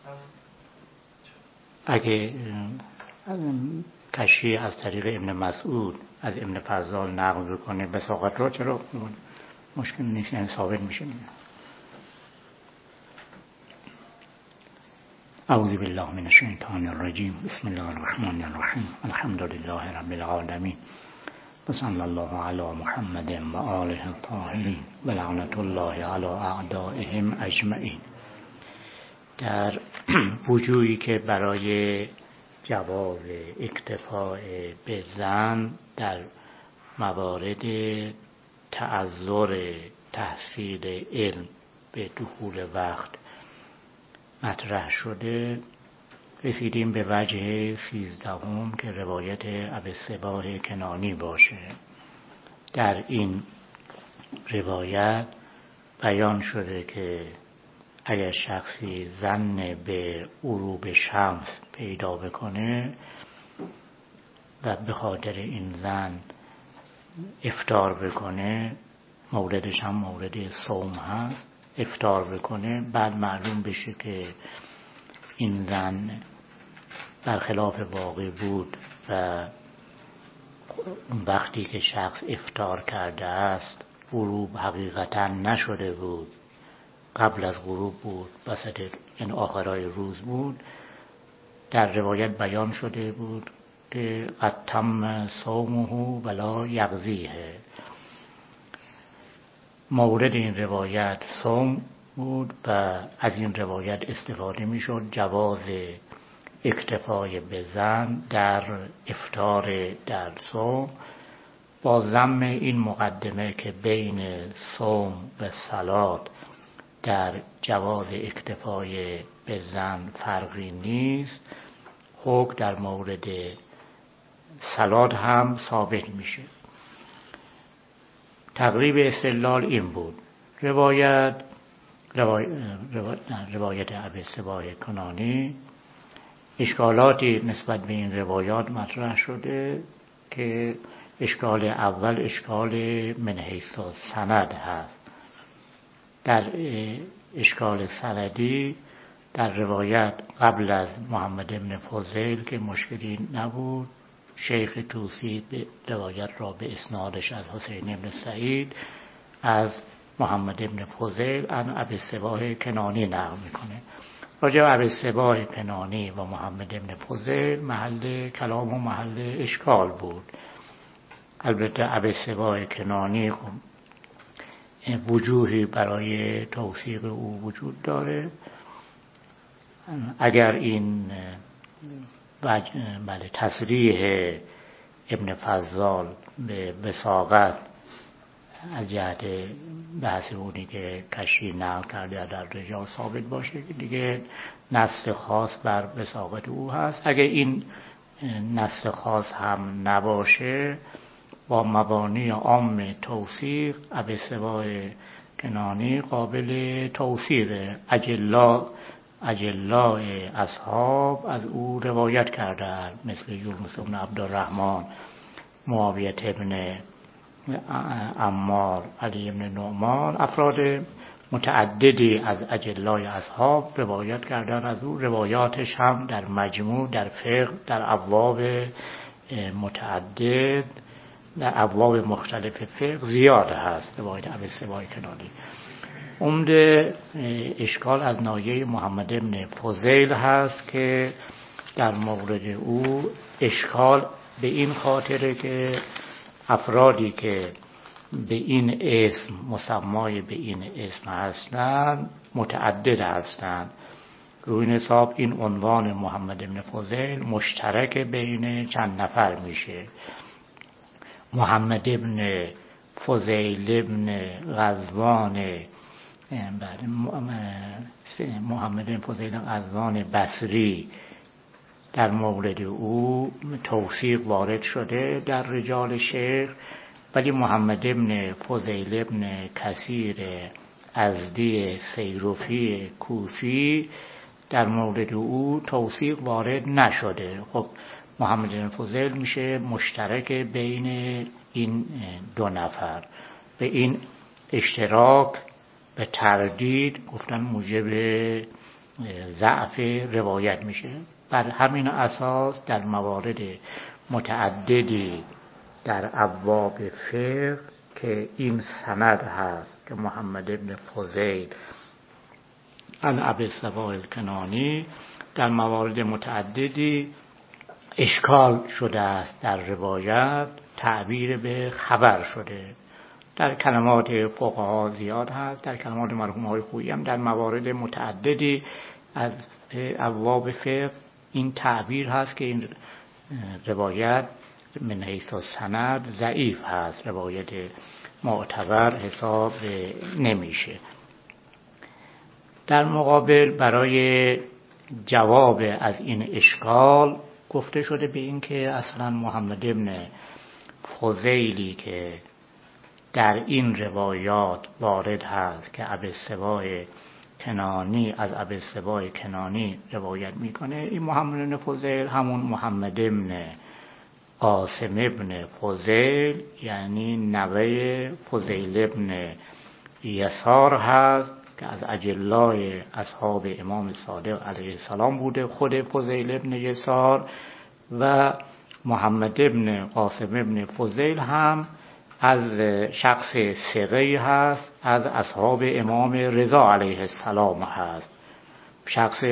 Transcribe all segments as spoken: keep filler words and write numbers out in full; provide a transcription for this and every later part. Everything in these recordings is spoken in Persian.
اگه کشی از طریق ابن مسعود از ابن فضال نقل بکنه بساقت را، چرا مشکل نیست، یعنی ثابت میشه. اعوذ بالله من الشیطان الرجیم. بسم الله الرحمن الرحیم. الحمد لله رب العالمین و صلی الله علی محمد و آله الطاهرین و لعنت الله علی اعدائهم اجمعین. در وجوهی که برای جواز اکتفاء به زن در موارد تعذر تحصیل علم به دخول وقت مطرح شده، رسیدیم به وجه سیزدهم که روایت ابی الصباح کنانی باشه. در این روایت بیان شده که اگر شخصی ظن به غروب شمس پیدا بکنه و به خاطر این ظن افطار بکنه، موردش هم مورد صوم هست، افطار بکنه، بعد معلوم بشه که این ظن برخلاف واقع بود و اون وقتی که شخص افطار کرده است غروب حقیقتا نشده بود، قبل از غروب بود، وسط این آخرای روز بود. در روایت بیان شده بود که قد تم صومه ولا یقضیه. مورد این روایت صوم بود و از این روایت استفاده می شد جواز اکتفای به زن در افطار در صوم، با ضم این مقدمه که بین صوم و صلات در جواز اکتفای به زن فرقی نیست. حکم در مورد صلات هم ثابت میشه. تقریب استدلال این بود. روایت روایت, روایت ابی الصباح کنانی اشکالاتی نسبت به این روایات مطرح شده که اشکال اول اشکال من حیث سند هست. در اشکال سندی در روایت قبل از محمد بن فضیل که مشکلی نبود، شیخ طوسی روایت را به اسنادش از حسین بن سعید از محمد بن فضیل عن ابی الصباح کنانی نقل میکنه. راجع به ابی الصباح کنانی و محمد بن فضیل محل کلام و محل اشکال بود. البته ابی الصباح کنانی وجوهی برای توثیق او وجود داره. اگر این بله تصریح ابن فضال به وثاقت از جهت بحث اونی که کشی نقل کرده در رجال ثابت باشه، دیگه نص خاص بر وثاقت او هست. اگر این نص خاص هم نباشه، با مبانی عام توثیق ابی الصباح کنانی قابل توثیقه. اجلا اجلا اصحاب از او روایت کرده، مثل یونس بن عبدالرحمن، معاویه ابن عمار، علی بن نعمان، افراد متعددی از اجلای اصحاب روایت کردن از او. روایاتش هم در مجموع در فقه در ابواب متعدد در ابواب مختلف فقه زیاد هست روایت ابی الصباح کنانی. عمده اشکال از ناحیه محمد بن فضیل هست که در مورد او اشکال به این خاطره که افرادی که به این اسم مسمای به این اسم هستند متعدد هستند. روی این حساب این عنوان محمد بن فضیل مشترک بین چند نفر میشه. محمد بن فضیل بن غزوان محمد بن فضیل غزوان بصری، در مورد او توثیق وارد شده در رجال شیخ، ولی محمد بن فضیل بن کثیر ازدی سیروفی کوفی در مورد او توثیق وارد نشده. خب محمد بن فضیل میشه مشترک بین این دو نفر. به این اشتراک به تردید گفتن موجب ضعف روایت میشه. بر همین اساس در موارد متعددی در ابواب فقه که این سند هست که محمد ابن فضیل عن ابی الصباح الکنانی، در موارد متعددی اشکال شده است در روایت، تعبیر به خبر شده. در کلمات فقها زیاد هست، در کلمات مرحوم های خویی هم در موارد متعددی از ابواب فقه این تعبیر هست که این روایت من حیث السند ضعیف هست، روایت معتبر حساب نمیشه. در مقابل برای جواب از این اشکال گفته شده به این که اصلا محمد ابن فضیلی که در این روایات وارد هست که ابی الصباح کنانی از ابی الصباح کنانی روایت میکنه، این محمد ابن فضیل همون محمد ابن قاسم ابن فضیل یعنی نوه فضیل ابن یسار هست که از اجلای اصحاب امام صادق علیه السلام بوده. خود فضیل ابن یسار و محمد ابن قاسم ابن فضیل هم از شخص ثقه‌ای هست، از اصحاب امام رضا علیه السلام هست، شخص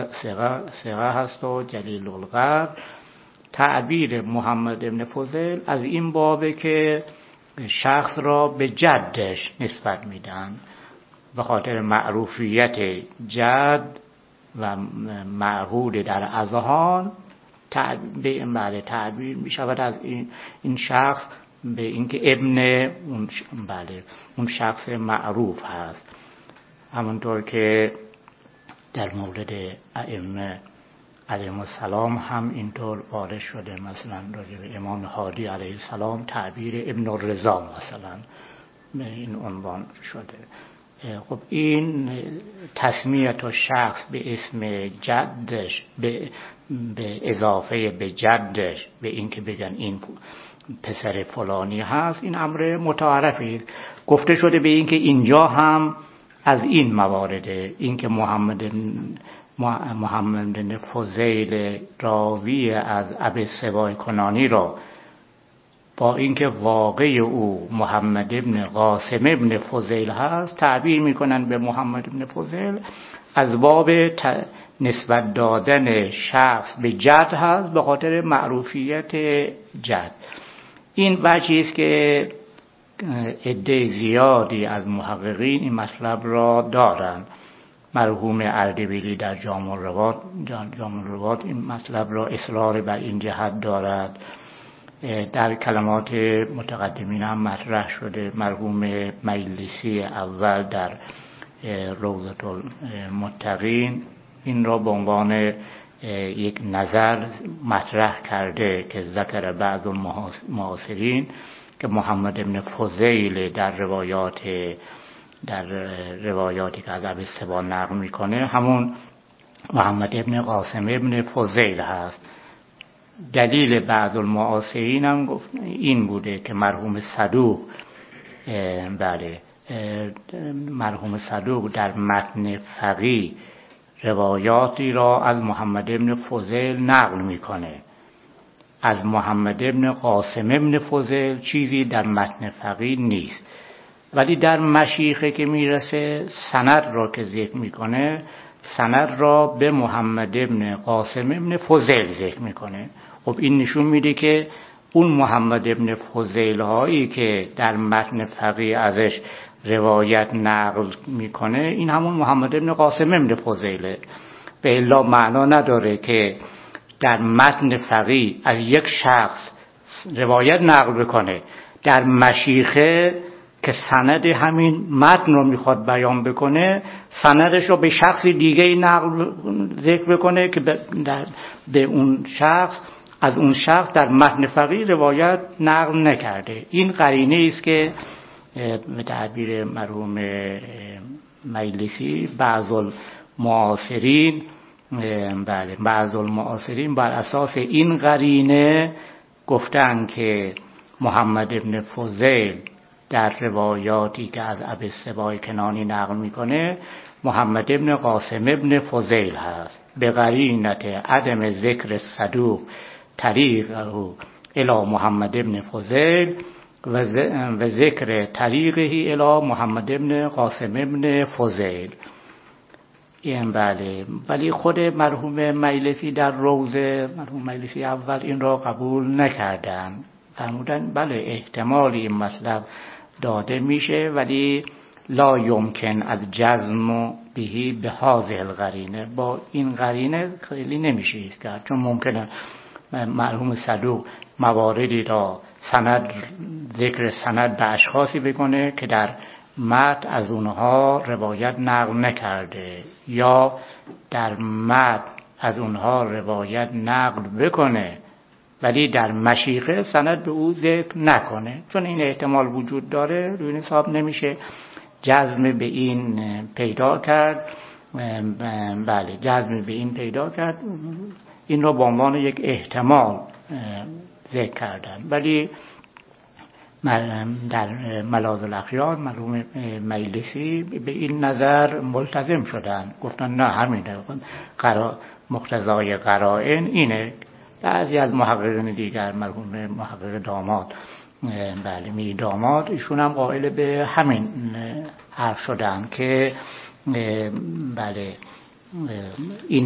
ثقه هست و جلیل القدر. تعبیر محمد ابن فضیل از این بابه که شخص را به جدش نسبت میدن به خاطر معروفیت جد و معهود در اذهان، به این بله تعبیر می شود از این, این شخص به اینکه ابن اون بله اون شخص معروف هست. همونطور که در مورد ائمه علیهم السلام هم اینطور وارد شده، مثلا راجع به امام هادی علیه السلام تعبیر ابن الرضا مثلا به این عنوان شده. خب این تسمیت و شخص به اسم جدش به, به اضافه به جدش به این که بگن این پسر فلانی هست، این امر متعارفی گفته شده به این که اینجا هم از این موارده، این که محمد محمد بن فضیل راوی از ابی الصباح کنانی را با اینکه واقع او محمد ابن قاسم ابن فضیل هست تعبیر میکنن به محمد ابن فضیل، از باب نسبت دادن شخص به جد هست به خاطر معروفیت جد. این وجهی است که عده زیادی از محققین این مطلب را دارند. مرحوم اردبیلی در جامع الروات جامع الروات این مطلب را اصرار بر این جهت دارد. در کلمات متقدمین هم مطرح شده. مرحوم مجلسی اول در روضة المتقین این را به عنوان یک نظر مطرح کرده که ذکر بعض المعاصرین که محمد ابن فضیل در روایات در روایاتی که از ابی الصباح نقل میکنه همون محمد ابن قاسم ابن فضیل هست. دلیل بعض المعاصرین هم گفت این بوده که مرحوم صدوق بله مرحوم صدوق در متن فقیه روایاتی را از محمد ابن فضیل نقل میکنه، از محمد ابن قاسم ابن فضیل چیزی در متن فقیه نیست، ولی در مشیخه که میرسه سند را که ذکر میکنه سند را به محمد ابن قاسم ابن فضیل ذکر میکنه. خب این نشون میده که اون محمد ابن فضیل هایی که در متن فقیه ازش روایت نقل میکنه این همون محمد ابن قاسم ابن فضیله. به الا معنا نداره که در متن فقیه از یک شخص روایت نقل بکنه، در مشیخه که سند همین متن رو میخواد بیان بکنه سندش رو به شخص دیگه نقل ذکر بکنه که در به اون شخص از اون شخص در متن فقیه روایت نقل نکرده. این قرینه است که به تعبیر مرحوم مجلسی بعض المعاصرین بله بعض المعاصرین بر اساس این قرینه گفتن که محمد ابن فضیل در روایاتی که از ابی الصباح کنانی نقل میکنه محمد ابن قاسم ابن فضیل هست، به قرینت عدم ذکر صدوق طریقه الی محمد ابن فضیل و ذکر طریقه الی محمد ابن قاسم ابن فضیل. این بله، ولی خود مرحوم مجلسی در روضه، مرحوم مجلسی اول این را قبول نکردن، فرمودن بله احتمالی این مطلب داده میشه ولی لا یمکن از جزم بهی به هذه القرینه، با این قرینه خیلی نمیشه ایست کرد، چون ممکنه مرحوم صدوق مواردی را سند ذکر سند به اشخاصی بکنه که در متن از اونها روایت نقل نکرده، یا در متن از اونها روایت نقل بکنه ولی در مشیخه سند به او ذکر نکنه. چون این احتمال وجود داره روی این حساب نمیشه جزم به این پیدا کرد. بله جزم به این پیدا کرد، این رو به عنوان یک احتمال ذکر کردن. ولی در ملاذ الاخیار مرحوم مجلسی به این نظر ملتزم شدن، گفتن نه همینه، قرا مقتضای قرائن اینه. بعضی از محققین دیگر مرحوم محقق داماد، بله می داماد، ایشون هم قائل به همین حرف شدن که بله این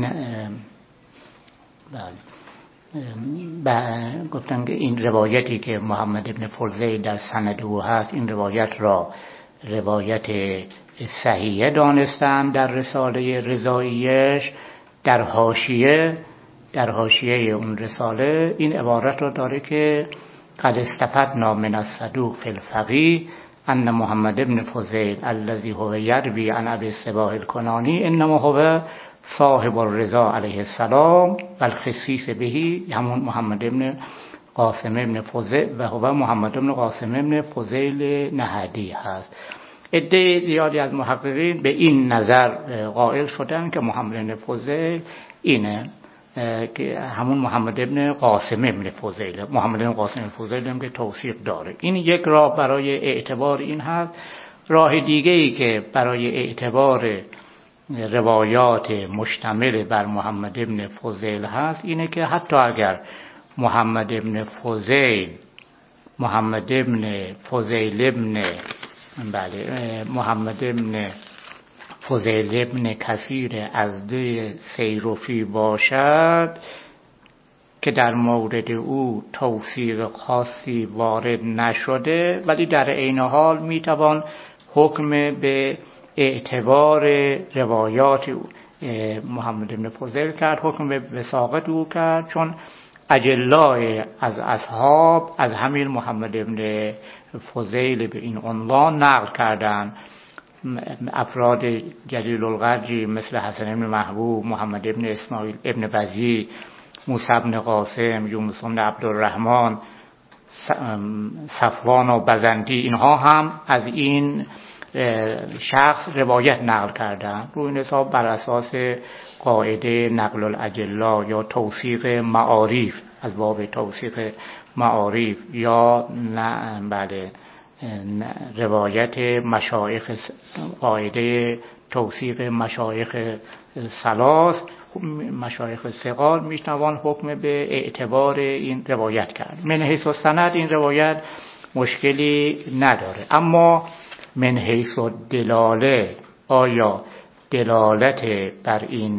بله گفتن که این روایتی که محمد ابن فضیل در سند او هست، این روایت را روایت صحیحه دانستن. در رساله رضاییش در حاشیه در حاشیه اون رساله این عبارت رو داره که قد استفدنا من الصدوق فی الفقیه ان محمد ابن فضیل الذي هو یروی عن ابی الصباح الکنانی انما هو صاحب الرضا علیه السلام و الخصیص بهی، همون محمد ابن قاسم ابن فضیل و هو محمد ابن قاسم ابن فضیل نهدی هست. عده زیادی از محققین به این نظر قائل شدن که محمد ابن فضیل اینه، که همون محمد ابن قاسم ابن فضیل. محمد ابن قاسم ابن فضیل هم که توثیق داره. این یک راه برای اعتبار این هست. راه دیگه ای که برای اعتبار روایات مشتمل بر محمد ابن فضیل هست اینه که حتی اگر محمد ابن فضیل محمد ابن فضیل ابن بله محمد ابن فضیل ابن کثیر ازدی سیرفی باشد که در مورد او توثیق خاصی وارد نشده، ولی در عین حال میتوان حکم به اعتبار روایات محمد ابن فضیل کرد، حکم به وثاقت او کرد، چون اجلای از اصحاب از همین محمد ابن فضیل به این عنوان نقل کردن. افراد جلیل القدری مثل حسن ابن محبوب، محمد ابن اسماعیل ابن بزی، موسی ابن قاسم، یونس ابن عبدالرحمن، صفوان و بزندی، اینها هم از این شخص روایت نقل کردن. روی این حساب بر اساس قاعده نقل الاجلا یا توثیق معاریف از باب توثیق معاریف یا نه بله روایت مشایخ، قاعده توثیق مشایخ ثلاث، مشایخ ثقات، میتوان حکم به اعتبار این روایت کرد. من حیث السند این روایت مشکلی نداره، اما من حیث الدلاله آیا دلالت بر این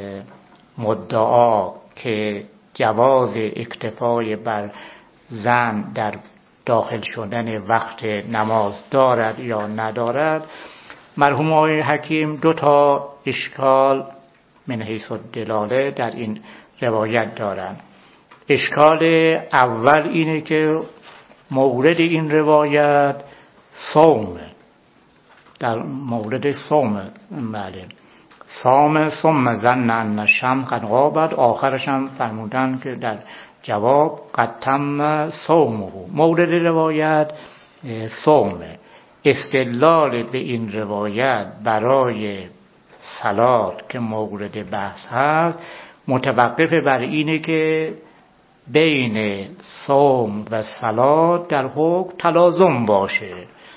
مدعا که جواز اکتفای بر زن در داخل شدن وقت نماز دارد یا ندارد؟ مرحوم آقای حکیم دو تا اشکال من حیث الدلاله در این روایت دارند. اشکال اول اینه که مورد این روایت صوم، در مورد صوم، بله صام ثم ظن ان الشمس قد غابت، آخرش هم فرمودن که در جواب قد تم صومه. مورد روایت صوم. استدلال به این روایت برای صلات که مورد بحث هست متوقف بر اینه که بین صوم و صلات در حکم تلازم باشه.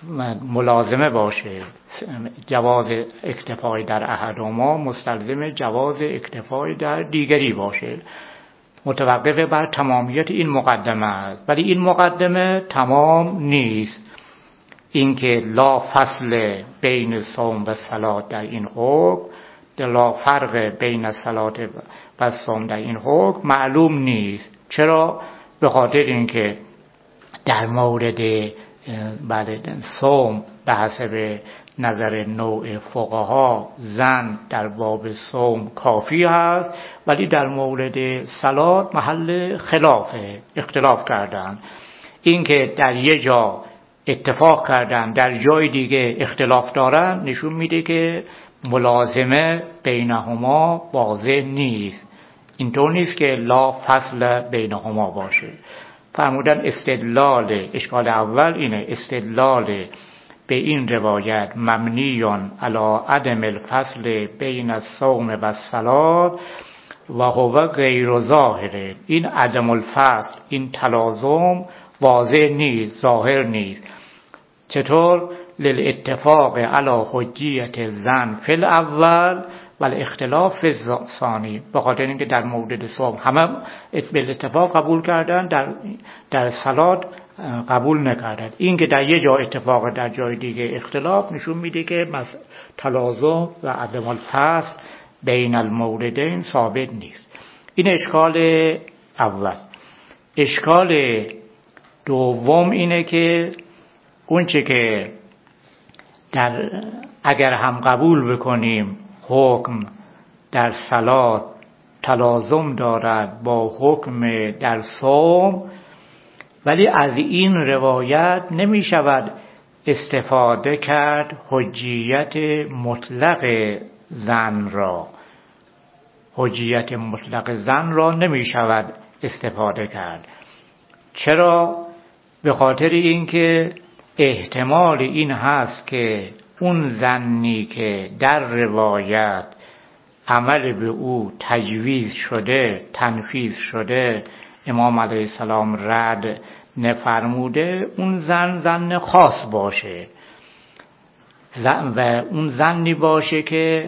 ملازمه باشه، جواز اکتفای در احدهما مستلزم جواز اکتفای در دیگری باشه، متوقف بر تمامیت این مقدمه است. ولی این مقدمه تمام نیست. اینکه لا فصل بین صوم و صلات در این حکم، لا فرق بین صلات و صوم در این حکم معلوم نیست. چرا؟ به خاطر اینکه در مورد بعد صوم به حسب نظر نوع فقها زن در باب صوم کافی هست، ولی در مورد صلات محل خلافه، اختلاف کردن. اینکه در یه جا اتفاق کردن در جای دیگه اختلاف دارن نشون میده که ملازمه بینهما واضح نیست. اینطور نیست که لا فصل بینهما باشه. فرمودن استدلال اشکال اول اینه، استدلال به این روایت مبنیون علی عدم الفصل بین الصوم و الصلات و هو غیر ظاهره. این عدم الفصل، این تلازم واضح نیست، ظاهر نیست. چطور؟ للاتفاق علی حجیت زن فی الاول و الاختلاف فی الثانی. به خاطر اینکه در مورد صوم همه به اتفاق قبول کردن، در در صلات قبول نکردن. این که در یه جا اتفاق در جای دیگه اختلاف نشون میده که تلازم و عدم الفصل بین الموردین ثابت نیست. این اشکال اول. اشکال دوم اینه که اونچه که در اگر هم قبول بکنیم حکم در صلات تلازم دارد با حکم در صوم، ولی از این روایت نمی شود استفاده کرد حجیت مطلق زن را. حجیت مطلق زن را نمی شود استفاده کرد. چرا؟ به خاطر اینکه احتمال این هست که اون زنی که در روایت عمل به او تجویز شده، تنفیذ شده، امام علیه السلام رد نفرموده، اون زن زن خاص باشه و اون زنی باشه که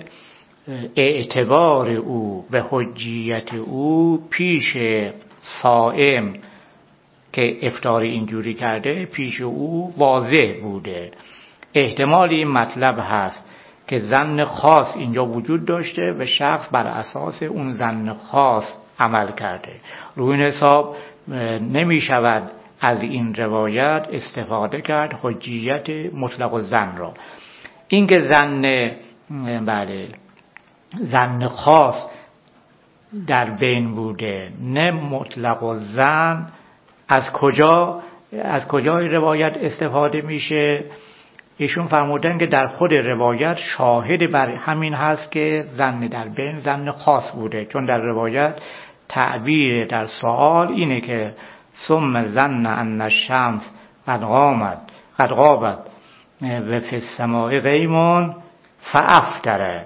اعتبار او و حجیت او پیش صائم که افطار اینجوری کرده پیش او واضح بوده. احتمال این مطلب هست که زن خاص اینجا وجود داشته و شخص بر اساس اون زن خاص عمل کرده. روی این حساب نمی شود از این روایت استفاده کرد حجیت مطلق الزن را. این که زن بله زن خاص در بین بوده نه مطلق الزن، از کجا از کجای روایت استفاده میشه؟ ایشون فرمودن که در خود روایت شاهد بر همین هست که زن در بین زن خاص بوده، چون در روایت تعبیر در سوال اینه که ثم ظن ان الشمس قد قامت قد غابت و فی السماء غیم فافطر.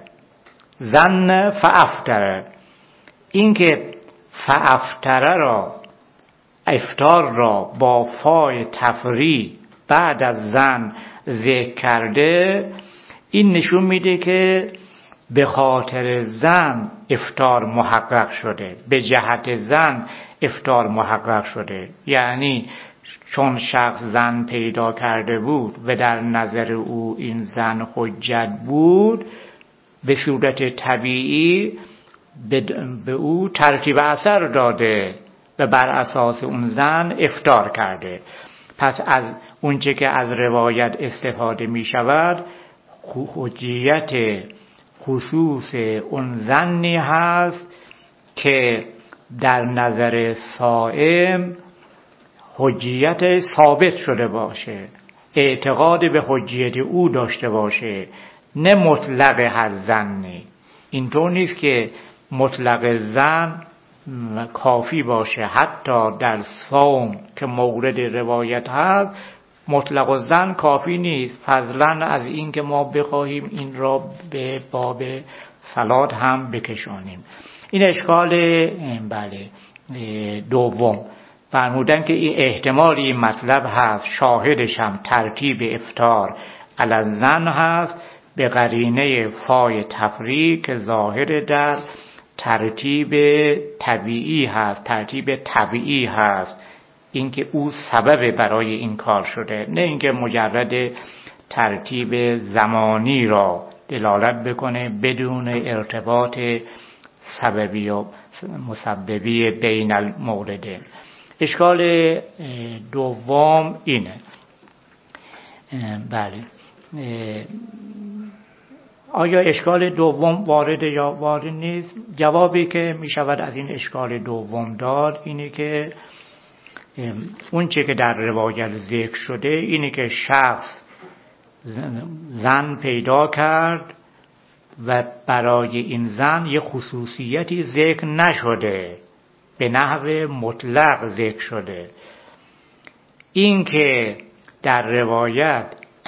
ظن فافطر. این که فافطر را افطار را با فای تفریع بعد از زن ذکر کرده، این نشون میده که به خاطر زن افطار محقق شده، به جهت زن افطار محقق شده. یعنی چون شخص زن پیدا کرده بود و در نظر او این زن حجت بود، به صورت طبیعی به او ترتیب اثر داده و بر اساس اون زن افطار کرده. پس از اونچه که از روایت استفاده می شود حجیت خصوص اون زنی هست که در نظر صائم حجیت ثابت شده باشه، اعتقاد به حجیت او داشته باشه، نه مطلق هر زنی. اینطور نیست که مطلق زن کافی باشه. حتی در صوم که مورد روایت هست مطلق الزن کافی نیست، فضلا از این که ما بخواهیم این را به باب صلات هم بکشانیم. این اشکال بله دوم. فرمودن که این احتمالی این مطلب هست، شاهدش هم ترتیب افطار علی زن هست به قرینه فای تفریق که ظاهر در ترتیب طبیعی هست، ترتیب طبیعی هست، اینکه او سبب برای این کار شده، نه اینکه مجرد ترتیب زمانی را دلالت بکنه بدون ارتباط سببی و مسببی بین الموردین. اشکال دوم اینه. بله، آیا اشکال دوم وارد یا وارد نیست؟ جوابی که می شود از این اشکال دوم داد اینه که اون چه که در روایت ذکر شده اینه که شخص زن پیدا کرد و برای این زن یه خصوصیتی ذکر نشده، به نحو مطلق ذکر شده. این که در روایت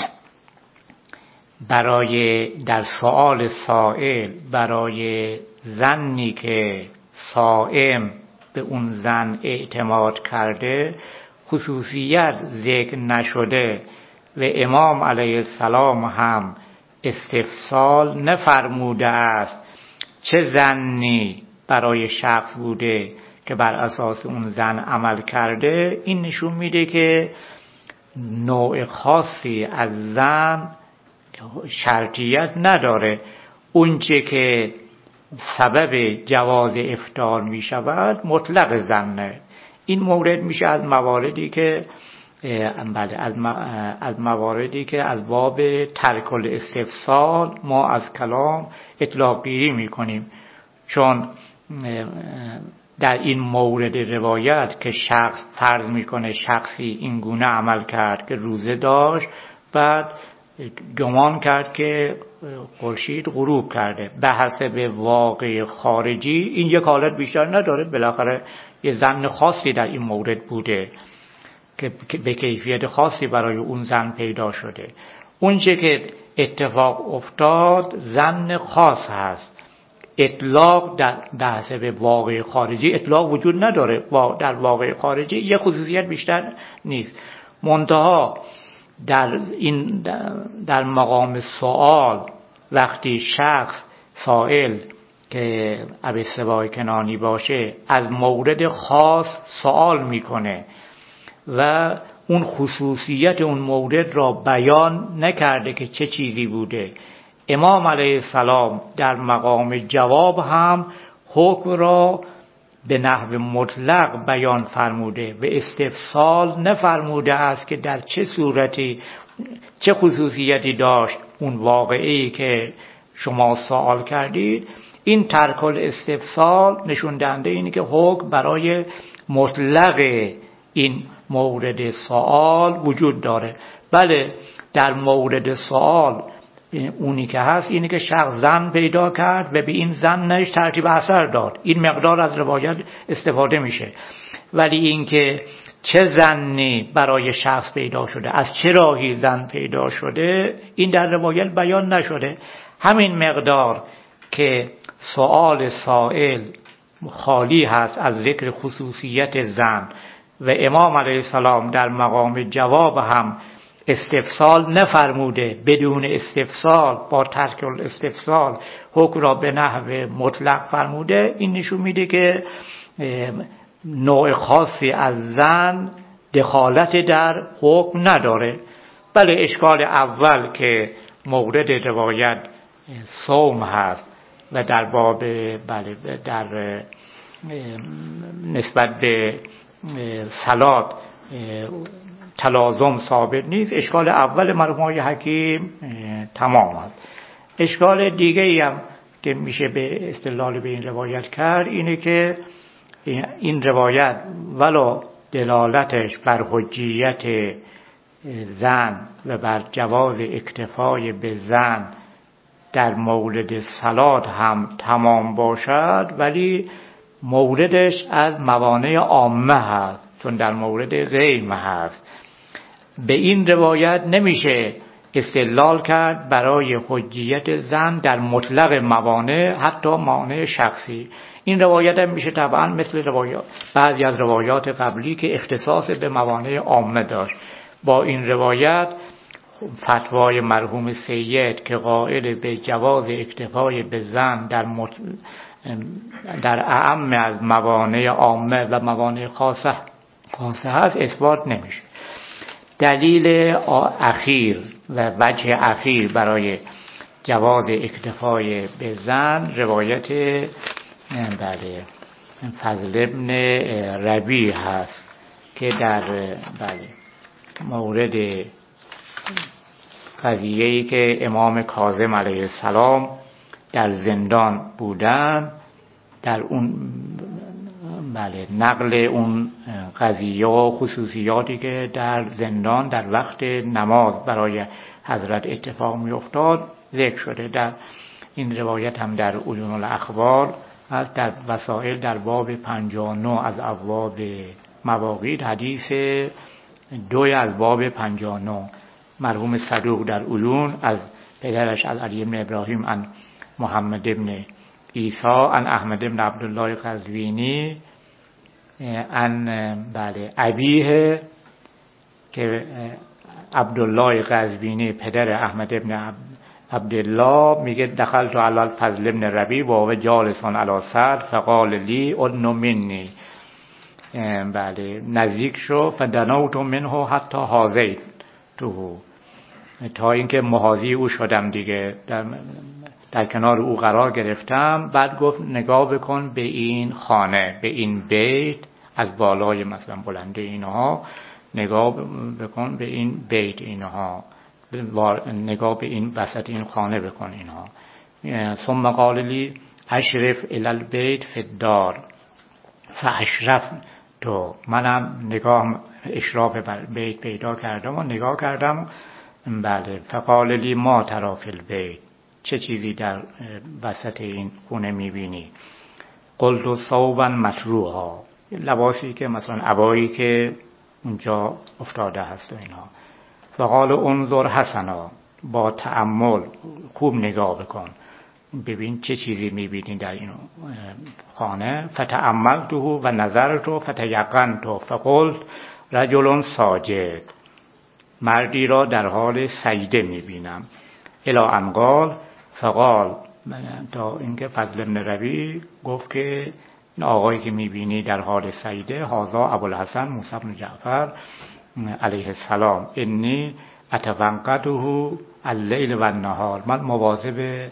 برای در سؤال سائل برای زنی که صائم به اون زن اعتماد کرده خصوصیت ذکر نشده و امام علیه السلام هم استفسال نفرموده است چه زنی برای شخص بوده که بر اساس اون زن عمل کرده، این نشون میده که نوع خاصی از زن شرطیت نداره. اونچه که سبب جواز افطار می شود مطلق زنه. این مورد میشه از مواردی که بله از از مواردی که از باب ترک الاستفسال ما از کلام اطلاق گیری میکنیم، چون در این مورد روایت که شخص فرض میکنه شخصی این گونه عمل کرد که روزه داشت، بعد گمان کرد که خورشید غروب کرده، به حسب واقع خارجی این یک حالت بیشتر نداره، بالاخره یه زن خاصی در این مورد بوده که به کیفیت خاصی برای اون زن پیدا شده. اونچه که اتفاق افتاد زن خاص هست. اطلاق در در حسب واقع خارجی اطلاق وجود نداره، در واقع خارجی یه خصوصیت بیشتر نیست. منتها در این در مقام سوال وقتی شخص سائل که ابی سبای کنانی باشه از مورد خاص سوال میکنه و اون خصوصیت اون مورد را بیان نکرده که چه چیزی بوده، امام علیه السلام در مقام جواب هم حکم را به نحو مطلق بیان فرموده و استفسال نفرموده است که در چه صورتی چه خصوصیتی داشت اون واقعی که شما سوال کردید. این ترک الاستفسال نشون دهنده اینه که حکم برای مطلق این مورد سوال وجود داره. بله، در مورد سوال اونی که هست اینه که شخص زن پیدا کرد و به این زنش ترتیب اثر داد، این مقدار از روایت استفاده میشه. ولی این که چه زنی برای شخص پیدا شده، از چه راهی زن پیدا شده، این در روایت بیان نشده. همین مقدار که سؤال سائل خالی هست از ذکر خصوصیت زن و امام علیه السلام در مقام جواب هم استفسال نفرموده، بدون استفسال با ترک الاستفسال حکم را به نحو مطلق فرموده، این نشون میده که نوع خاصی از زن دخالت در حکم نداره. بله، اشکال اول که مورد روایت صوم هست و در باب بله در نسبت به صلات تلازم ثابت نیست، اشکال اول مرحوم آقای حکیم تمام است. اشکال دیگه ای هم که میشه به استدلال به این روایت کرد اینه که این روایت ولو دلالتش بر حجیت زن و بر جواز اکتفای به زن در مورد صلات هم تمام باشد، ولی موردش از موانع عامه هست، چون در مورد غیم هست. به این روایت نمیشه استدلال کرد برای حجیت زن در مطلق موانع، حتی موانع شخصی. این روایت هم میشه طبعا مثل روایات بعضی از روایات قبلی که اختصاص به موانع عامه داشت. با این روایت فتوای مرحوم سید که قائل به جواز اکتفای به زن در مط... در اعم از موانع عامه و موانع خاصه خاصه هست اثبات نمیشه. دلیل اخیر و وجه اخیر برای جواز اکتفای به زن روایت بله فضل ابن ربیع هست که در بله مورد قضیه‌ای که امام کاظم علیه السلام در زندان بودن، در اون بله نقل اون قضیه و خصوصیاتی که در زندان در وقت نماز برای حضرت اتفاق می افتاد ذکر شده. در این روایت هم در عیون الاخبار هست، در وسائل در باب پنجاه و نه از ابواب مواقیت، حدیث دوی از باب پنجاه و نه. مرحوم صدوق در عیون از پدرش از علی بن ابراهیم عن محمد بن عیسی عن احمد بن عبدالله قزوینی عن بله ابیه که عبدالله قزوینی پدر احمد بن عبدالله میگه دخلت علی الفضل بن ربیع و هو جالس علی صدر فقال لی ادن منی، بله نزدیک شو فدنوت منه حتی حاذیت تو، تا اینکه محاذی او شدم دیگه، در, در کنار او قرار گرفتم. بعد گفت نگاه بکن به این خانه، به این بیت، از بالای مثلا بلنده اینها نگاه بکن به این بیت اینها، نگاه به این وسط این خانه بکن اینها. ثم قال لی اشرف الی البیت فی الدار فاشرف تو، منم نگاه اشراف بر بیت پیدا کردم و نگاه کردم. بله فقال لی ما ترا فی البیت، چه چیزی در وسط این خونه میبینی؟ قلت ثوبا مطروحا، لباسی که مثلا عبایی که اونجا افتاده هست و اینها. فقال انظر حسنا، با تأمل خوب نگاه بکن ببین چه چیزی میبینی در این خانه. فتأملته و نظرته فتیقنته فقلت رجل ساجد، مردی را در حال سجده میبینم. الی ان قال فقال، تا اینکه فضل بن ربیع گفت که این آقایی که میبینی در حال سجده هذا ابوالحسن موسی بن جعفر علیه السلام، انی اتفقده اللیل و النهار، من مواظب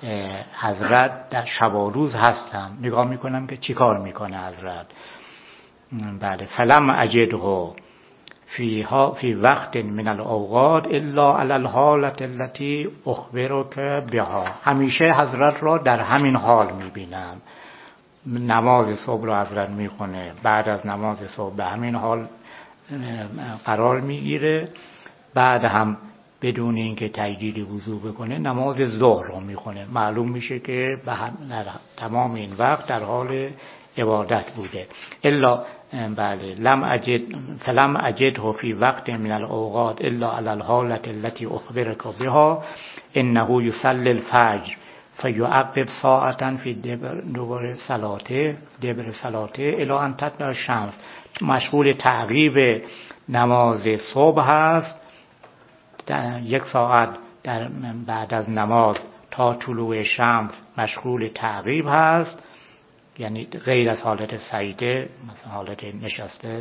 حضرت در شب و روز هستم، نگاه میکنم که چی کار میکنه حضرت. بله فلم اجده فیها فی وقت من الاوقات الا علی الحالة التي اخبرک بها، همیشه حضرت را در همین حال میبینم. نماز صبح را حضرت میخونه، بعد از نماز صبح به همین حال قرار میگیره، بعد هم بدون اینکه تجدید وضو بکنه نماز ظهر رو میخونه. معلوم میشه که در تمام این وقت در حال عبادت بوده. الا بله لم اجد فلم اجده فی وقت من الاوقات الا علی الحالة التي اخبرك بها انه يصلي الفجر فیعقب ساعتا فی دبر صلاته دبر صلاته الی ان تطلع الشمس، مشغول تعقیب نماز صبح هست، یک ساعت در بعد از نماز تا طلوع شمس مشغول تعقیب هست، یعنی غیر از حالت سجده، مثلا حالت نشسته.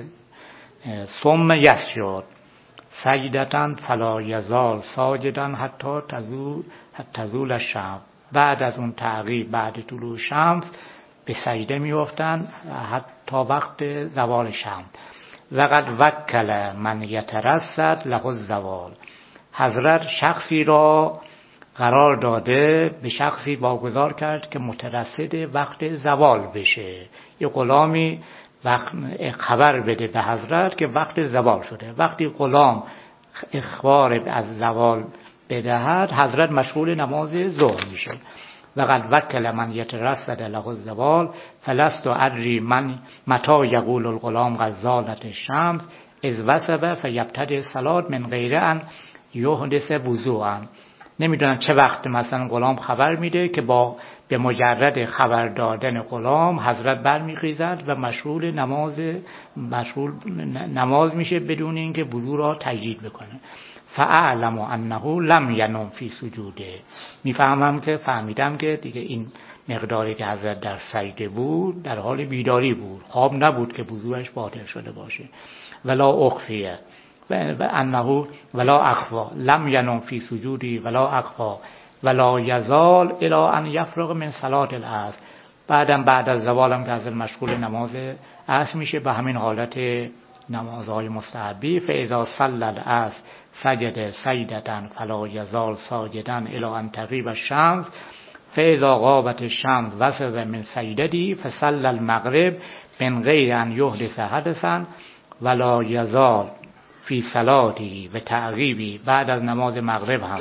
ثم یسجد سجدة فلا یزال ساجدا حتی تزول حتی تزول الشمس، بعد از اون تعقیب بعد طلوع شمس به سجده میافتند حتی وقت زوال شمس. وقد وکل من یترصد له الزوال، حضرت شخصی را قرار داده، به شخصی واگذار کرد که مترصد وقت زوال بشه. یه غلامی وقت خبر بده به حضرت که وقت زوال شده. وقتی غلام اخبار از زوال بدهد حضرت مشغول نماز ظهر میشه. وقد وکل من یترصد له الزوال فلست ادری من متى یقول الغلام قد زالت الشمس اذ وثب فیبتدئ الصلاة من غیر ان یحدث وضوءا، نمیدونن چه وقت مثلا غلام خبر میده که با به مجرد خبر دادن غلام حضرت برمیخیزد و مشغول نماز مشغول نماز میشه بدون اینکه وضو را تجدید بکنه. فاعلم انه لم ینم فی سجوده، میفهمم که فهمیدم که دیگه این مقداری که حضرت در سجده بود در حال بیداری بود، خواب نبود که وضوش باطل شده باشه. ولا اخفیه و انه ولا اخفا لم ینم فی سجودی ولا اخفا ولا یزال الی ان یفرغ من صلاه العصر. بعدم بعد از زوالم که حضرت مشغول نماز عصر میشه به همین حالت نمازهای مستحبی. فاذا صلی العصر سجد سجدة فلا یزال ساجدا الی ان تغیب الشمس فاذا غابت الشمس وسب من سجدتی فصلی المغرب من غیر ان یحدث حدثا ولا یزال فی صلاتی و تعقیبی. بعد از نماز مغرب هم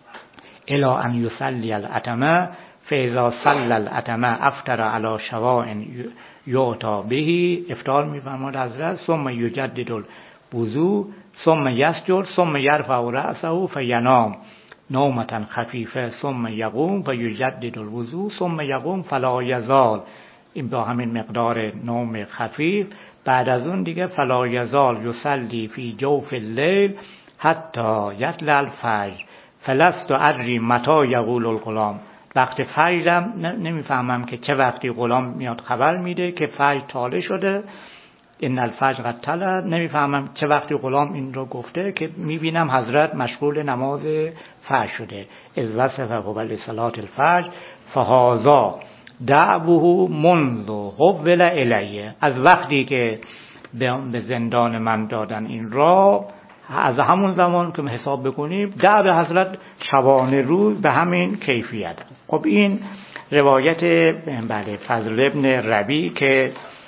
الی ان یصلی الاتمه فاذا صلی الاتمه افطر علی شواء یعطا به، افطار میفرماد حضرت. ثم یجدد الوضوء ثم یسجد ثم یرفع رأسه فینام نومة خفیفه ثم یقوم فیجدد الوضوء ثم یقوم فلا یزال، این با همین مقدار نوم خفیف. بعد از اون دیگه فلا یزال یصلی فی جوف اللیل حتی یطلع الفجر فلست ادری متى یقول الغلام. وقت فجرم نمیفهمم که چه وقتی غلام میاد خبر میده که فجر طالع شده، ان الفجر قد طلع. نمیفهمم چه وقتی غلام این رو گفته که میبینم حضرت مشغول نماز فجر شده. از وصفه قبل صلات الفجر فهذا دعوه منذ حول الیه، از وقتی که به زندان من دادن این را، از همون زمان که حساب بکنیم دعو حضرت شبانه روز به همین کیفیت است. خب این روایت بله فضل ابن ربیع که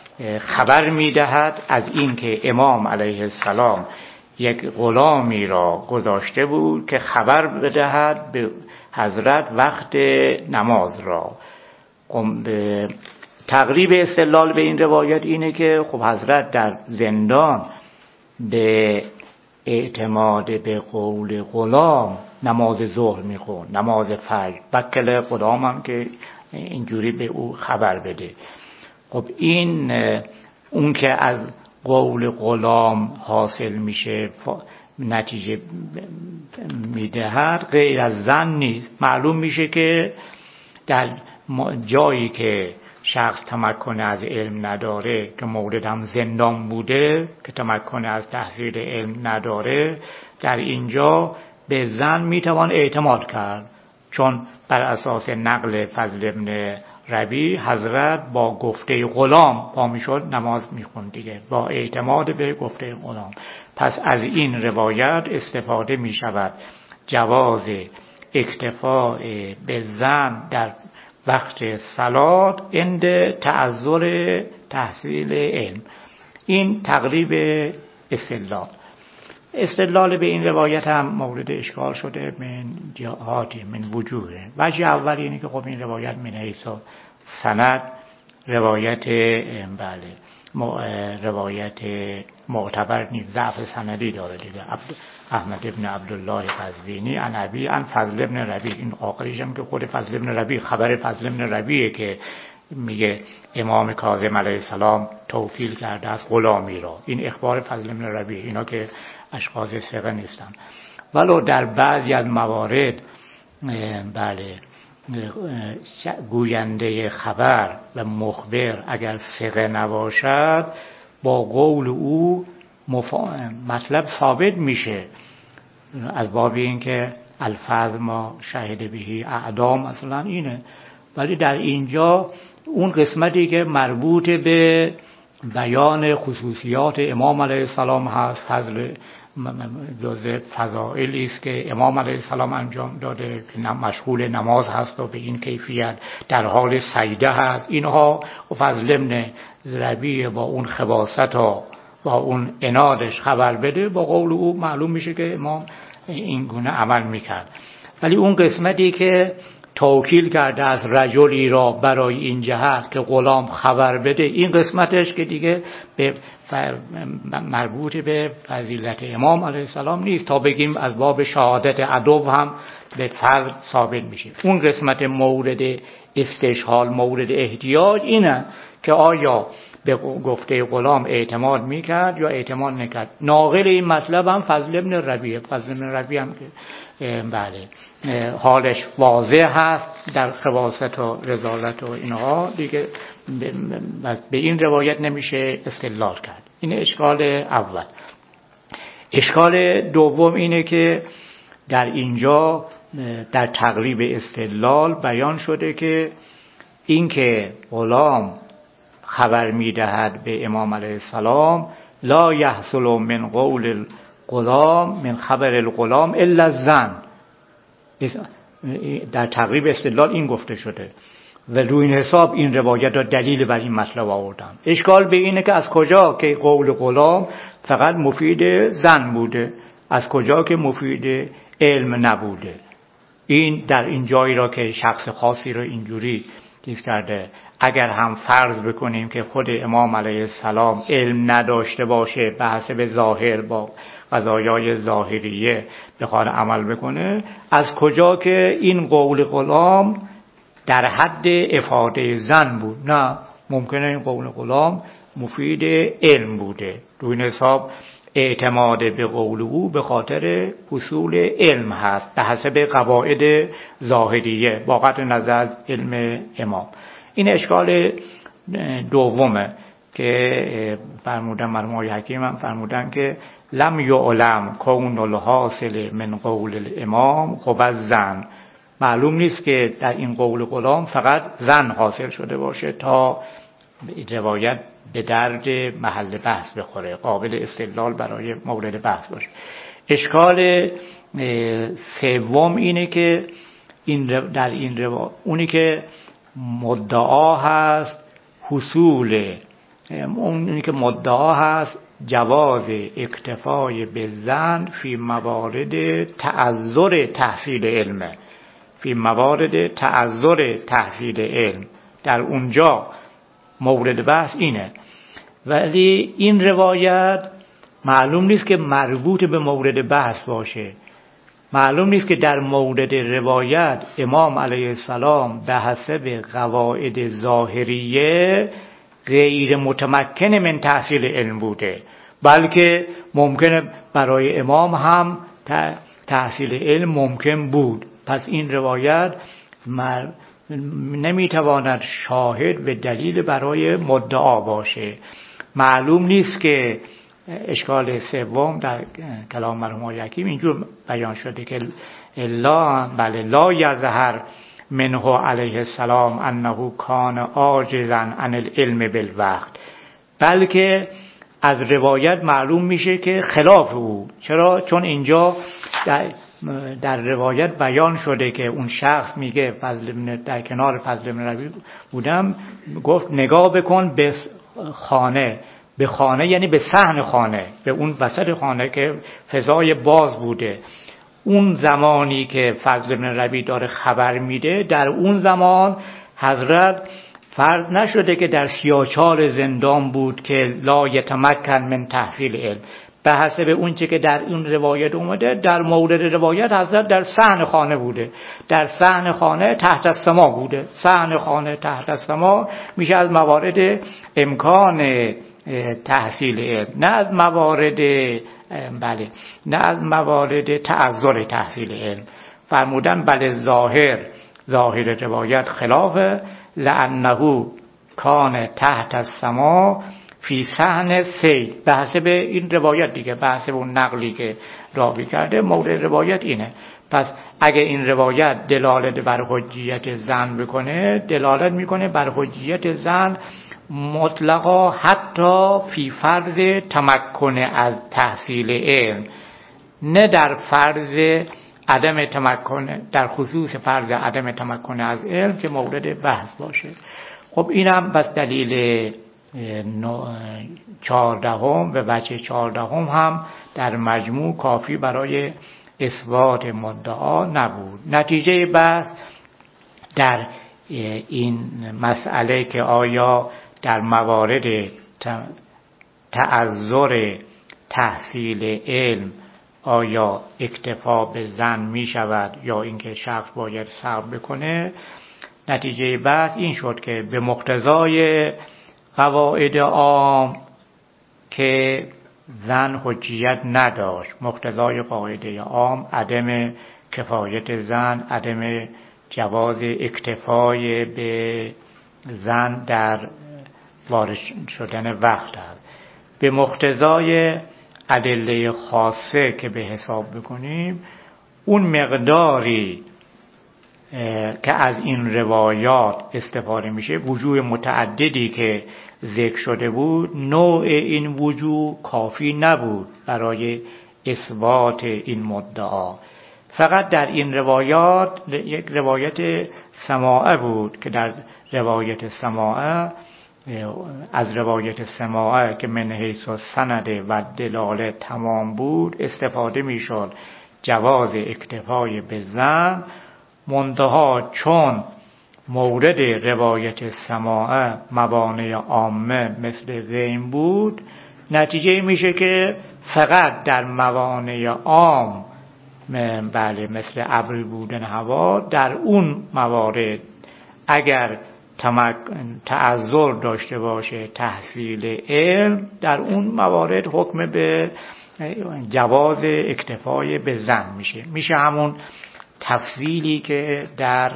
خبر میدهد از این که امام علیه السلام یک غلامی را گذاشته بود که خبر بدهد به حضرت وقت نماز را. تقریب استدلال به این روایت اینه که خب حضرت در زندان به اعتماد به قول غلام نماز ظهر میخون، نماز فجر، بکل غلام هم که اینجوری به او خبر بده. خب این اون که از قول غلام حاصل میشه نتیجه میدهد غیر از ظن نیست. معلوم میشه که در جایی که شخص تمکن از علم نداره، که مورد هم زندان بوده که تمکن از تحصیل علم نداره، در اینجا به ظن میتوان اعتماد کرد، چون بر اساس نقل فضل ابن ربیع حضرت با گفته غلام پا میشد نماز میخوند دیگه، با اعتماد به گفته غلام. پس از این روایت استفاده میشود جواز اکتفاء به ظن در وقت صلات عند تعذر تحصیل علم. این تقریب استدلال. استدلال به این روایت هم مورد اشکال شده من جهاتی من وجوه. وجه اول اینه که خب این روایت من حیث سند روایت بله روایت معتبر نیست، ضعف سندی داره دیگه. احمد ابن عبدالله قزوینی عن ابی عن فضل ابن ربیع، این آخریش هم که خود فضل ابن ربیع، خبر فضل ابن ربیعه که میگه امام کاظم علیه السلام توکیل کرده از غلامی را. این اخبار فضل ابن ربیع، اینا که اشخاص ثقه نیستن. ولو در بعضی از موارد بله گوینده خبر و مخبر اگر ثقه نباشد با قول او مطلب ثابت میشه، از باب این که الفاظ ما شهد بهی اعدام مثلا اینه. ولی در اینجا اون قسمتی که مربوط به بیان خصوصیات امام علیه السلام هست، فضل جزء فضائلی است که امام علیه السلام انجام داده، مشغول نماز هست و به این کیفیت در حال سجده هست، اینها فضل ابن ربیع با اون خباثت ها با اون عنادش خبر بده، با قول او معلوم میشه که امام این گونه عمل میکرد. ولی اون قسمتی که توکیل کرده از رجلی را برای این جهت که غلام خبر بده، این قسمتش که دیگه به مربوط به فضیلت امام علیه السلام نیست تا بگیم از باب شهادت عدو هم به فرد ثابت میشه. اون قسمت مورد استشهال، مورد احتیاج اینه که آیا به گفته غلام اعتماد میکرد یا اعتماد نکرد. ناقل این مطلب هم فضل ابن ربیع. فضل ابن ربیع هم که بله حالش واضح هست در خواست و رضالت و اینها، دیگه به این روایت نمیشه استدلال کرد. این اشکال اول. اشکال دوم اینه که در اینجا در تقریب استدلال بیان شده که این که غلام خبر میدهد به امام علیه السلام لا یحصل من قول الغلام من خبر الغلام الا الظن، در تقریب استدلال این گفته شده و روی این حساب این روایت را دلیل بر این مطلب آوردم. اشکال به اینه که از کجا که قول غلام فقط مفید ظن بوده، از کجا که مفید علم نبوده. این در این جایی را که شخص خاصی را اینجوری چیز کرده، اگر هم فرض بکنیم که خود امام علیه السلام علم نداشته باشه به حسب ظاهر با قضایای ظاهریه بخواد عمل بکنه، از کجا که این قول غلام در حد افاده ظن بود؟ نه، ممکنه این قول غلام مفید علم بوده. روی این حساب اعتماد به قول او به خاطر حصول علم هست به حسب قواعد ظاهریه با قطع نظر از علم امام. این اشکال دومه که فرمودن مرحوم آقای حکیم هم فرمودن که لم یعلم کون الحاصل من قول الامام خب از ظن، معلوم نیست که در این قول غلام فقط ظن حاصل شده باشه تا روایت به درد محل بحث بخوره، قابل استدلال برای مورد بحث باشه. اشکال سوم اینه که این در این روایت اونی که مدعا هست حصول، اونی که مدعا هست جواز اکتفای به ظن فی موارد تعذر تحصیل علم، فی موارد تعذر تحصیل علم، در اونجا مورد بحث اینه. ولی این روایت معلوم نیست که مربوط به مورد بحث باشه، معلوم نیست که در مورد روایت امام علیه السلام به حسب قواعد ظاهریه غیر متمکن من تحصیل علم بوده، بلکه ممکنه برای امام هم تحصیل علم ممکن بود. پس این روایت نمیتواند شاهد و دلیل برای مدعا باشه. معلوم نیست که اشکال سوم در کلام مرحوم آقای حکیم اینجور بیان شده که لا بله لا یظهر منه علیه السلام انه کان عاجزا عن العلم بالوقت، بلکه از روایت معلوم میشه که خلاف او. چرا؟ چون اینجا در, در روایت بیان شده که اون شخص میگه فضل در کنار فضل بن ربیع بودم، گفت نگاه بکن به خانه، به خانه یعنی به صحن خانه، به اون وسط خانه که فضای باز بوده. اون زمانی که فضل بن ربیع داره خبر میده، در اون زمان حضرت فرض نشده که در سیاچال زندان بود که لا یتمکن من تحصیل علم. به حسب اون چه که در این روایت اومده، در مورد روایت حضرت در صحن خانه بوده، در صحن خانه تحت السما بوده. صحن خانه تحت السما میشه از موارد امکان تحصیل علم، نه از موارد بله نه از موارد تعذر تحصیل علم. فرمودن بله ظاهر ظاهر روایت خلافه، لانه کان تحت السما فی صحن سید. به حسب این روایت دیگه، به حسب اون نقلی که راوی کرده مورد روایت اینه. پس اگه این روایت دلالت بر حجیت ظن بکنه، دلالت میکنه بر حجیت ظن مطلقا حتی فی فرض تمکن از تحصیل علم، نه در فرض عدم تمکن، در خصوص فرض عدم تمکن از علم که مورد بحث باشه. خب اینم بس دلیل چهاردهم و بچه چهاردهم هم در مجموع کافی برای اثبات مدعا نبود. نتیجه بحث در این مسئله که آیا در موارد تعذر تحصیل علم آیا اکتفا به ظن می شود یا اینکه شخص باید صبر بکنه، نتیجه بحث این شد که به مقتضای قواعد عام که ظن حجیت نداشت، مقتضای قاعده عام عدم کفایت ظن، عدم جواز اکتفای به ظن در وارد شدن وقت است. به مقتضای ادله خاصه که به حساب بکنیم، اون مقداری که از این روایات استفاده میشه، وجوه متعددی که ذکر شده بود، نوع این وجوه کافی نبود برای اثبات این مدعا. فقط در این روایات یک روایت سماعه بود که در روایت سماعه از روایت سماعه که من حیث سند و دلاله تمام بود استفاده میشد جواز اکتفای به ظن، منتها چون مورد روایت سماعه موانع عامه مثل غیم بود، نتیجه میشه که فقط در موانع عام، بله مثل ابری بودن هوا، در اون موارد اگر تعذر داشته باشه تحصیل علم، در اون موارد حکم به جواز اکتفای به ظن میشه. میشه همون تفصیلی که در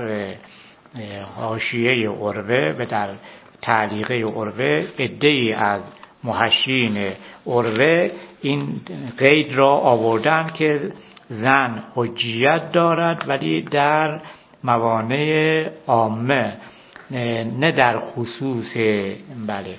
حاشیه عروه و در تعلیقه عروه عده‌ای از محشین عروه این قید را آوردن که ظن حجیت دارد ولی در موانع عامه، نه در خصوص، بله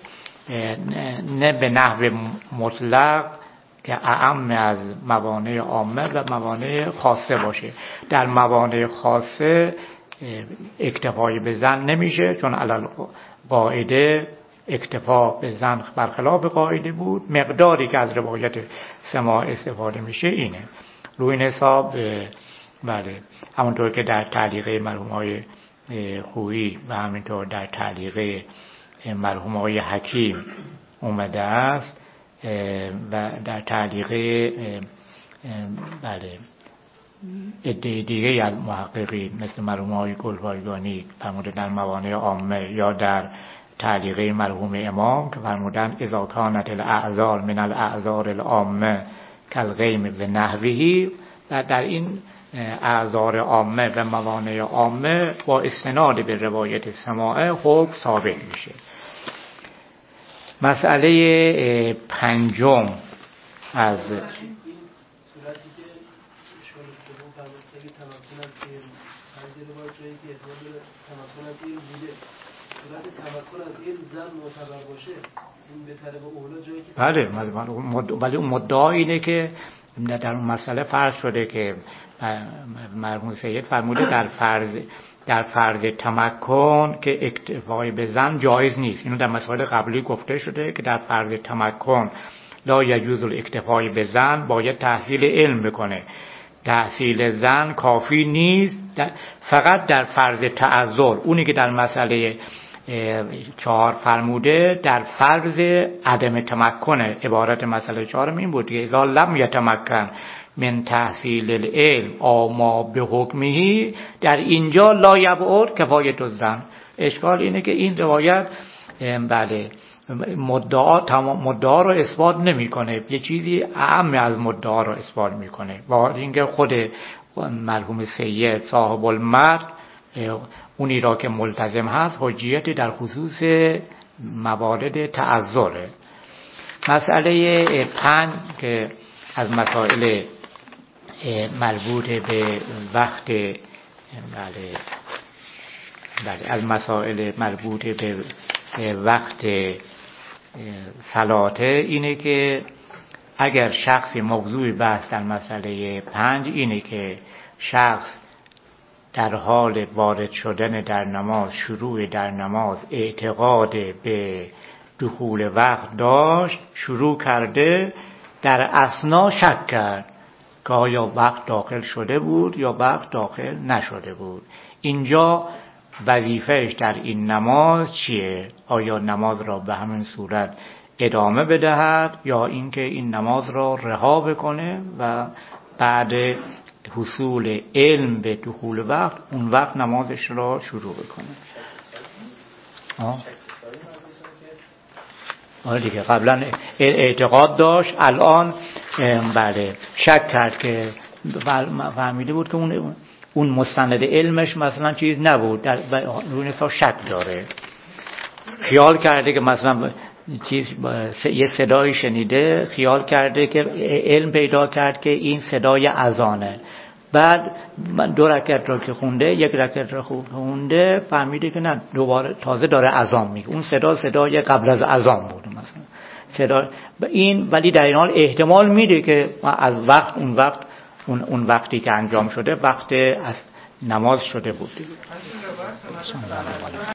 نه به نحو مطلق که اعم از موانع عامه و موانع خاصه باشه. در موانع خاصه اکتفای به ظن نمیشه، چون علل قاعده اکتفا به ظن برخلاف قاعده بود. مقداری که از روایت سماع استفاده میشه اینه. روی این حساب بله همونطور که در تعلیقه مرحوم های خویی و همینطور در تعلیقه مرحوم های حکیم اومده است و در تعلیقه بله عده دیگه از محققین مثل مرحوم های گلپایگانی فرموده در موانع عامه، یا در تعلیقه مرحوم امام که فرمودن اذا کانت الاعذار من الاعذار العامه کالغیم و نحوه، و در این اعذار عامه و موانع عامه با استناد به روایت سماعه حکم ثابت میشه. مسئله پنجم از بله ولی اون مدعا اینه که در اون مسئله فرض شده که مرحوم سید فرموده در فرض در فرض تمکن که اکتفای به ظن جایز نیست. اینو در مسائل قبلی گفته شده که در فرض تمکن لا یجوز الاکتفای به ظن، باید تحصیل علم بکنه. تحصیل ظن کافی نیست، فقط در فرض تعذر، اونی که در مسئله چهار فرموده در فرض عدم تمکنه. عبارت مسئله چهارم این بود که اذا لم یتمکن من تحصیل العلم او ما به حکمه، در اینجا لا یبعد کفایت الظن. اشکال اینه که این روایت بله مدعا تمام مدعا رو اثبات نمیکنه، یه چیزی اعم از مدعا رو اثبات میکنه. و اینکه خود مرحوم سید صاحب المرد اونی را که ملتزم هست حجیت در خصوص موارد تعذره. مسئله پنج که از مسائل مربوط به وقت بله بله از مسائل مربوط به وقت صلاته اینه که اگر شخصی موضوع بحث در مسئله پنج اینه که شخص در حال وارد شدن در نماز، شروع در نماز اعتقاد به دخول وقت داشت، شروع کرده، در اثنا شک کرد که آیا وقت داخل شده بود یا وقت داخل نشده بود. اینجا وظیفهش در این نماز چیه؟ آیا نماز را به همین صورت ادامه بدهد یا اینکه این نماز را رها بکنه و بعد حصول علم به دخول وقت اون وقت نمازش را شروع بکنه. آه. آره دیگه قبلا اعتقاد داشت، الان بله شک کرد که فهمیده بود که اون اون مستند علمش مثلا چیز نبود، در روی حساب شک داره، خیال کرده که مثلا چیز یه صدایی شنیده، خیال کرده که علم پیدا کرد که این صدای اذانه، بعد دو رکعت را که خونده، یک رکعت را خونده، فهمیده که نه دوباره تازه داره اذان میگه، اون صدا صدای قبل از اذان بود مثلا صدا این، ولی در این حال احتمال میده که از وقت اون وقت اون اون وقتی که انجام شده وقت نماز شده بود.